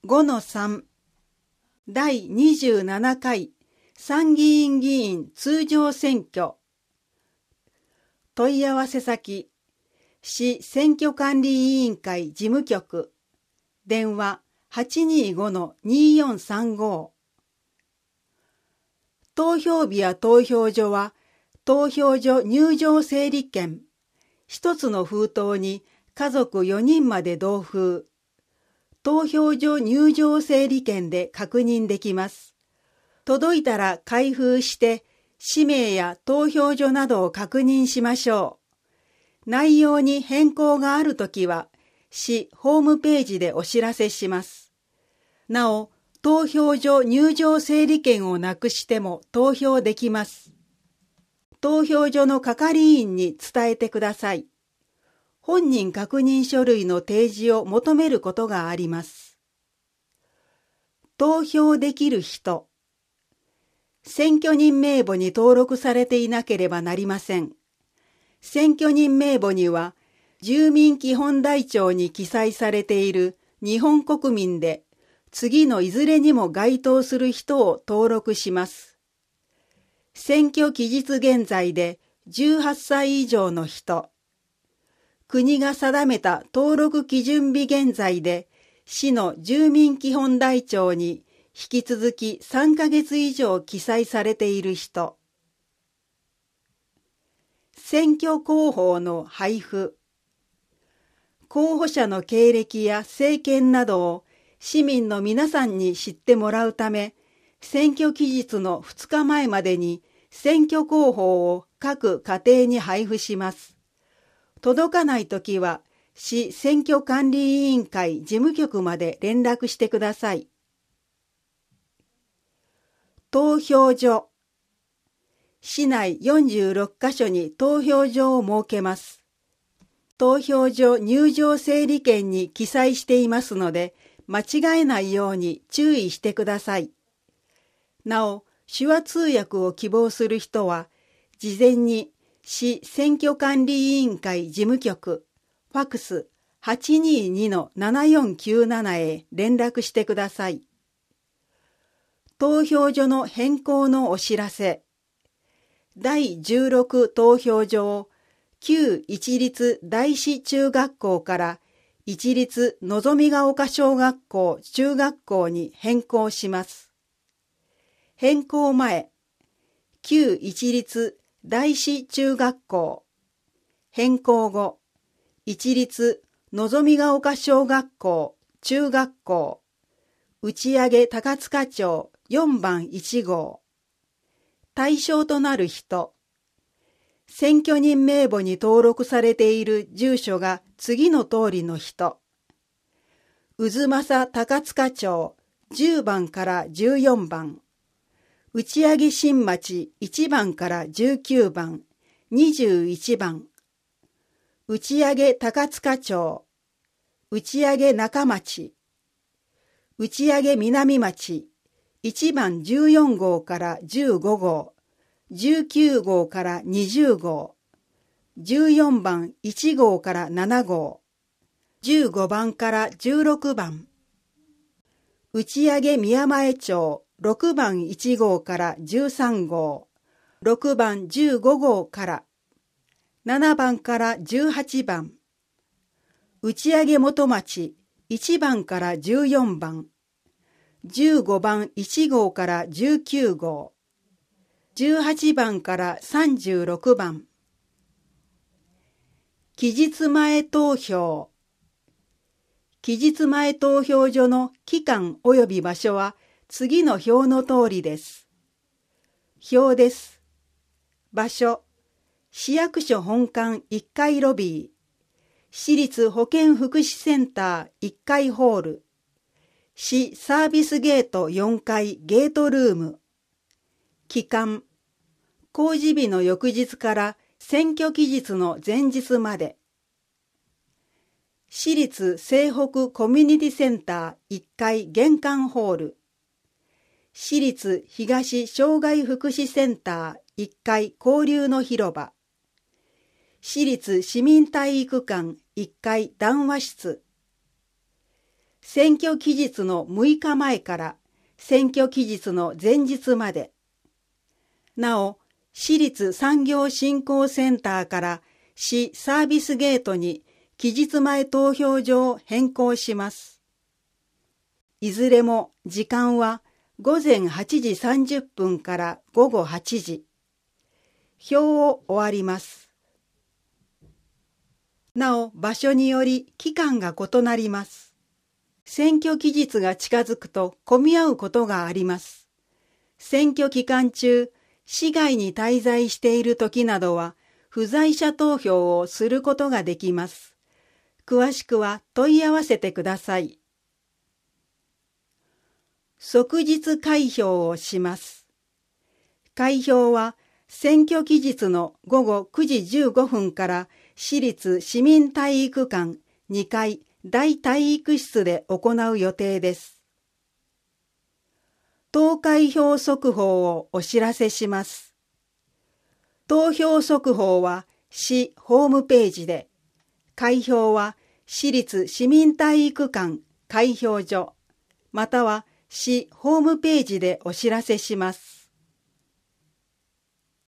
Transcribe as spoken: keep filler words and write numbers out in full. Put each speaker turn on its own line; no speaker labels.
ごのさん だいにじゅうななかい参議院議員通常選挙。問い合わせ先、市選挙管理委員会事務局、電話 はちにーごのにーよんさんご。投票日や投票所は、投票所入場整理券、一つの封筒に家族よにんまで同封。投票所入場整理券で確認できます。届いたら開封して、氏名や投票所などを確認しましょう。内容に変更があるときは、市ホームページでお知らせします。なお、投票所入場整理券をなくしても投票できます。投票所の係員に伝えてください。本人確認書類の提示を求めることがあります。投票できる人。選挙人名簿に登録されていなければなりません。選挙人名簿には、住民基本台帳に記載されている日本国民で、次のいずれにも該当する人を登録します。選挙期日現在でじゅうはっさい以上の人。国が定めた登録基準日現在で、市の住民基本台帳に引き続きさんかげつ以上記載されている人。選挙公報の配布。候補者の経歴や政見などを市民の皆さんに知ってもらうため、選挙期日のふつかまえまでに選挙公報を各家庭に配布します。届かないときは、市選挙管理委員会事務局まで連絡してください。投票所。市内よんじゅうろっかしょに投票所を設けます。投票所入場整理券に記載していますので、間違えないように注意してください。なお、手話通訳を希望する人は、事前に市選挙管理委員会事務局、ファクス はちにーにのななよんきゅうなな へ連絡してください。投票所の変更のお知らせ。だいじゅうろく投票所を旧一律大師中学校から一律のぞみが丘小学校中学校に変更します。変更前、旧一律大師中学校、変更後、一律のぞみが丘小学校中学校、打上高塚町よんばんいちごう。対象となる人。選挙人名簿に登録されている住所が次の通りの人。渦政高塚町じゅうばんからじゅうよんばん。打上新町いちばんからじゅうきゅうばん、にじゅういちばん。打上高塚町、打上中町、打上南町いちばんじゅうよんごうからじゅうごごう、じゅうきゅうごうからにじゅうごう、じゅうよんばんいちごうからななごう、じゅうごばんからじゅうろくばん。打上宮前町ろくばんいちごうからじゅうさんごう、ろくばんじゅうごごうから、ななばんからじゅうはちばん。打上元町いちばんからじゅうよんばん。じゅうごばんいちごうからじゅうきゅうごう。じゅうはちばんからさんじゅうろくばん。期日前投票。期日前投票所の期間及び場所は次の表の通りです。表です。場所、市役所本館いっかいロビー、市立保健福祉センターいっかいホール、市サービスゲートよんかいゲートルーム。期間、公示日の翌日から選挙期日の前日まで。市立西北コミュニティセンターいっかい玄関ホール。市立東障害福祉センターいっかい交流の広場。市立市民体育館いっかい談話室。 選挙期日のむいかまえから選挙期日の前日まで。なお、市立産業振興センターから市サービスゲートに期日前投票所を変更します。いずれも時間はごぜんはちじさんじゅっぷんからごごはちじ。票を終わります。なお、場所により期間が異なります。選挙期日が近づくと混み合うことがあります。選挙期間中、市外に滞在している時などは、不在者投票をすることができます。詳しくは問い合わせてください。即日開票をします。開票は選挙期日のごごくじじゅうごふんから市立市民体育館にかい大体育室で行う予定です。投開票速報をお知らせします。投票速報は市ホームページで、開票は市立市民体育館開票所、または市ホームページでお知らせします。